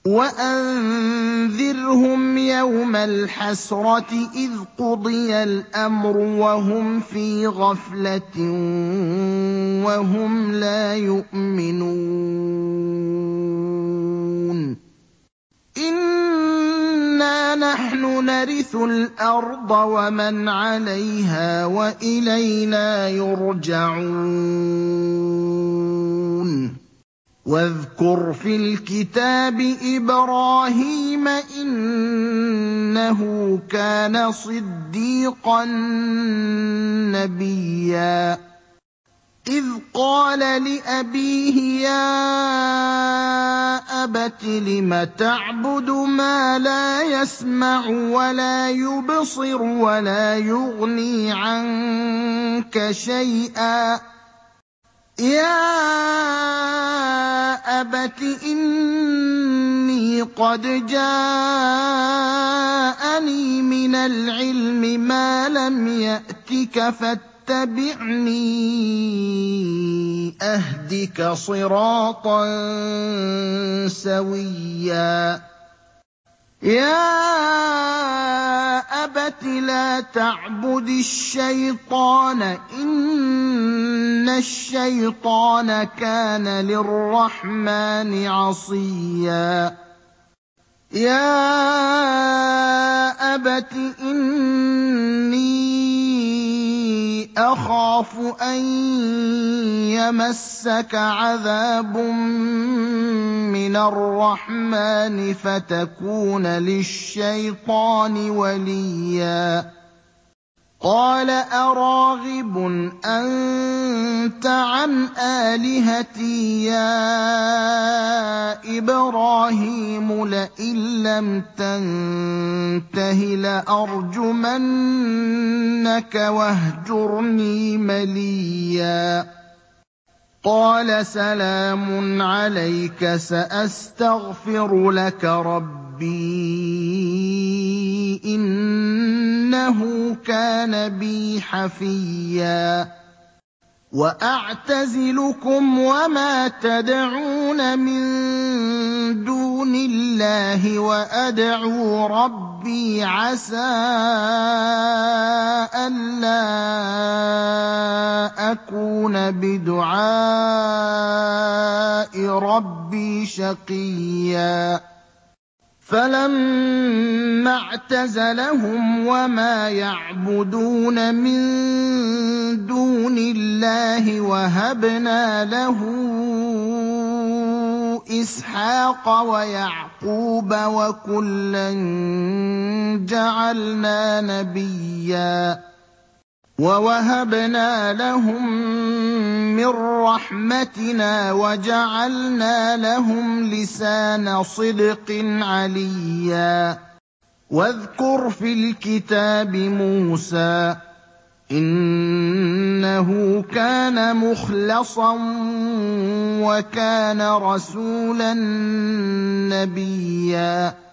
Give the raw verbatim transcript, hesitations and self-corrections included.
وَأَنذِرْهُمْ يَوْمَ الْحَسْرَةِ إِذْ قُضِيَ الْأَمْرُ وَهُمْ فِي غَفْلَةٍ وَهُمْ لَا يُؤْمِنُونَ إِنَّا نَحْنُ نَرِثُ الْأَرْضَ وَمَنْ عَلَيْهَا وَإِلَيْنَا يُرْجَعُونَ وَاذْكُرْ فِي الْكِتَابِ إِبْرَاهِيمَ ۚ إِنَّهُ كَانَ صِدِّيقًا نَّبِيًّا إِذْ قَالَ لِأَبِيهِ يَا أَبَتِ لِمَ تَعْبُدُ مَا لَا يَسْمَعُ وَلَا يُبْصِرُ وَلَا يُغْنِي عَنكَ شَيْئًا يَا أَبَتِ إِنِّي قَدْ جَاءَنِي مِنَ الْعِلْمِ مَا لَمْ يَأْتِكَ فَاتَّبِعْنِي أَهْدِكَ صِرَاطًا سَوِيًّا يَا أَبَتِ لَا تَعْبُدِ الشَّيْطَانَ ۖ إِنَّ الشَّيْطَانَ كَانَ لِلرَّحْمَٰنِ عَصِيًّا يَا أَبَتِ إِنِّي أَخَافُ أَن يَمَسَّكَ عَذَابٌ مِّنَ الرَّحْمَٰنِ فَتَكُونَ لِلشَّيْطَانِ وَلِيًّا قَالَ أَرَاغِبٌ أَنتَ عَنْ آلِهَتِي يَا إِبْرَاهِيمُ لَئِن لَّمْ تَنتَهِ لَأَرْجُمَنَّكَ وَاهْجُرْنِي مَلِيًّا قَالَ سَلَامٌ عَلَيْكَ سَأَسْتَغْفِرُ لَكَ رَبِّي ۖ إِنَّهُ كَانَ بِي حَفِيًّا وَأَعْتَزِلُكُمْ وَمَا تَدْعُونَ مِن دُونِ اللَّهِ وَأَدْعُو رَبِّي عَسَىٰ أَلَّا أَكُونَ بِدُعَاءِ رَبِّي شَقِيًّا فَلَمَّا اعْتَزَلَهُمْ وَمَا يَعْبُدُونَ مِن دُونِ اللَّهِ وَهَبْنَا لَهُ إِسْحَاقَ وَيَعْقُوبَ ۖ وَكُلًّا جَعَلْنَا نَبِيًّا وَوَهَبْنَا لَهُم مِّن رَّحْمَتِنَا وَجَعَلْنَا لَهُمْ لِسَانَ صِدْقٍ عَلِيًّا وَاذْكُرْ فِي الْكِتَابِ مُوسَىٰ ۚ إِنَّهُ كَانَ مُخْلَصًا وَكَانَ رَسُولًا نَّبِيًّا